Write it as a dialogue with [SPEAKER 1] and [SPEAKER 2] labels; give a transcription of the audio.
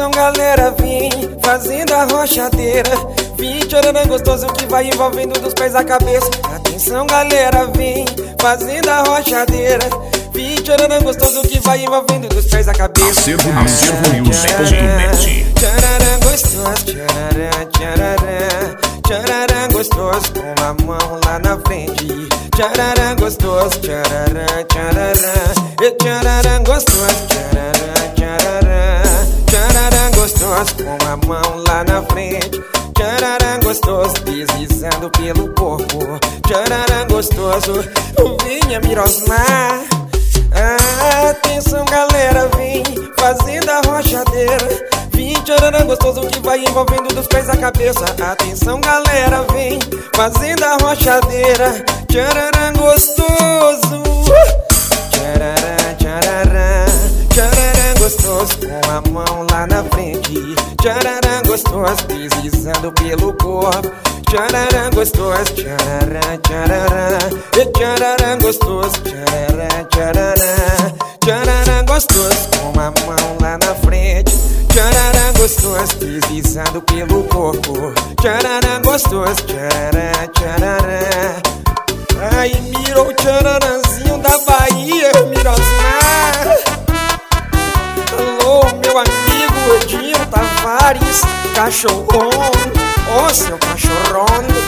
[SPEAKER 1] Atenção galera, vem fazendo a rochadeira. Vem tchararã gostoso que vai envolvendo dos pés à cabeça. Atenção galera, vem fazendo a rochadeira. Vem tchararã gostoso que vai envolvendo dos pés à cabeça.
[SPEAKER 2] Acervo.net.
[SPEAKER 1] Tchararã gostoso, tchararã, tchararã. Tchararã gostoso com a mão lá na frente. Tchararã gostoso, tchararã, tchararã. E tchararã gostoso, tchararã, tchararã. Tchararã gostoso com a mão lá na frente. Tchararã gostoso deslizando pelo corpo. Tchararã gostoso, vinha me rosnar. Atenção galera, vem fazendo a rochadeira. Vem tchararã gostoso que vai envolvendo dos pés à cabeça. Atenção galera, vem fazendo a rochadeira. Tchararã gostoso. Tchararã, tchararã. Tchararã gostoso com a mão lá na frente. Tchararã gostoso deslizando pelo corpo. Tchararã gostoso, tchararã, tchararã. E tchararã gostoso, tchararã, tchararã. Tchararã gostoso com a mão lá na frente. Tchararã gostoso deslizando pelo corpo. Tchararã gostoso, tchararã, tchararã. Ai, mirou o tchararãzinho da Bahia, Mirosmar. Alô, meu amigo Edinho Tavares, cachorrão, ô seu cachorrão.